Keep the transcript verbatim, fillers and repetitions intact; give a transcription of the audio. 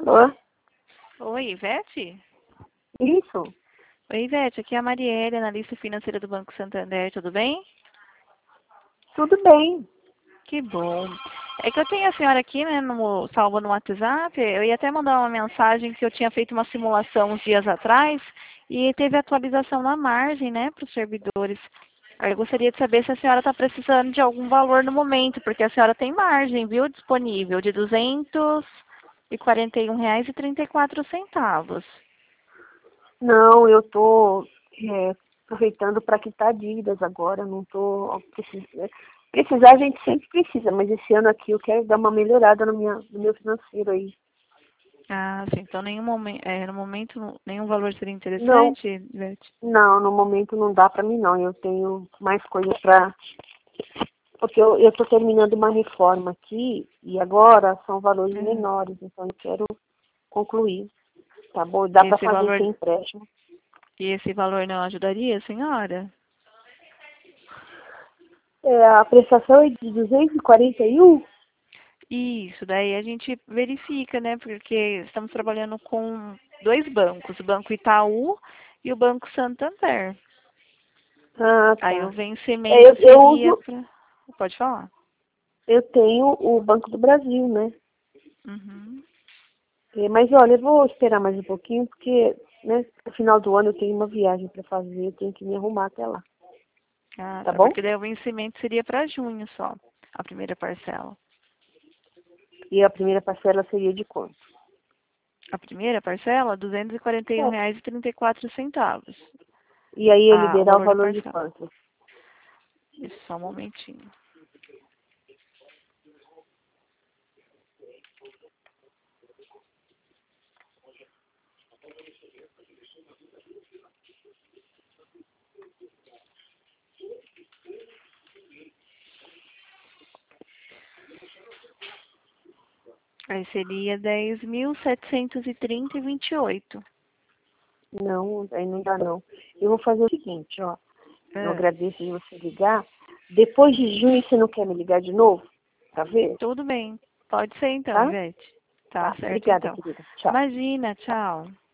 Alô? Oi, Ivete? Isso? Oi, Ivete, aqui é a Marielle, analista financeira do Banco Santander, tudo bem? Tudo bem. Que bom. É que eu tenho a senhora aqui, né, no, salvo no WhatsApp, eu ia até mandar uma mensagem que eu tinha feito uma simulação uns dias atrás e teve atualização na margem, né, para os servidores. Aí eu gostaria de saber se a senhora está precisando de algum valor no momento, porque a senhora tem margem, viu, disponível, de duzentos e quarenta e um reais e trinta e quatro centavos. Não, eu tô é, aproveitando para quitar dívidas agora, não tô precisando. Precisar a gente sempre precisa, mas esse ano aqui eu quero dar uma melhorada no, minha, no meu financeiro aí. Ah, sim. Então, nenhum momento, é, no momento, nenhum valor seria Não, interessante, Ivete? não, no momento não dá para mim não. Eu tenho mais coisas para. Porque eu eu estou terminando uma reforma aqui e agora são valores É. menores, então eu quero concluir. Tá bom? Dá para Esse fazer valor, sem empréstimo. e esse valor não ajudaria, senhora? É, a prestação é de duzentos e quarenta e um? Isso, daí a gente verifica, né? Porque estamos trabalhando com dois bancos, o Banco Itaú e o Banco Santander. Ah, Aí o tá. É, vencimento eu, eu seria uso, para... Pode falar. eu tenho o Banco do Brasil, né? Uhum. É, mas olha, eu vou esperar mais um pouquinho, porque né, no final do ano eu tenho uma viagem para fazer, eu tenho que me arrumar até lá. Ah, Tá tá. bom? Porque daí o vencimento seria para junho só, a primeira parcela. E a primeira parcela seria de quanto? A primeira parcela, duzentos e quarenta e um É. reais e trinta e quatro centavos. E aí eu Ah, o liberar o valor da valor de parcela. quanto? Isso, só um momentinho. Aí seria dez mil setecentos e trinta e vinte e oito. Não, aí não dá não. Eu vou fazer o seguinte, ó. Eu É, agradeço de você ligar. Depois de junho você não quer me ligar de novo? Pra ver? tudo bem. Pode ser então, Tá? Ivete. Tá Tá. certo Obrigada, então. querida. Tchau. Imagina, tchau.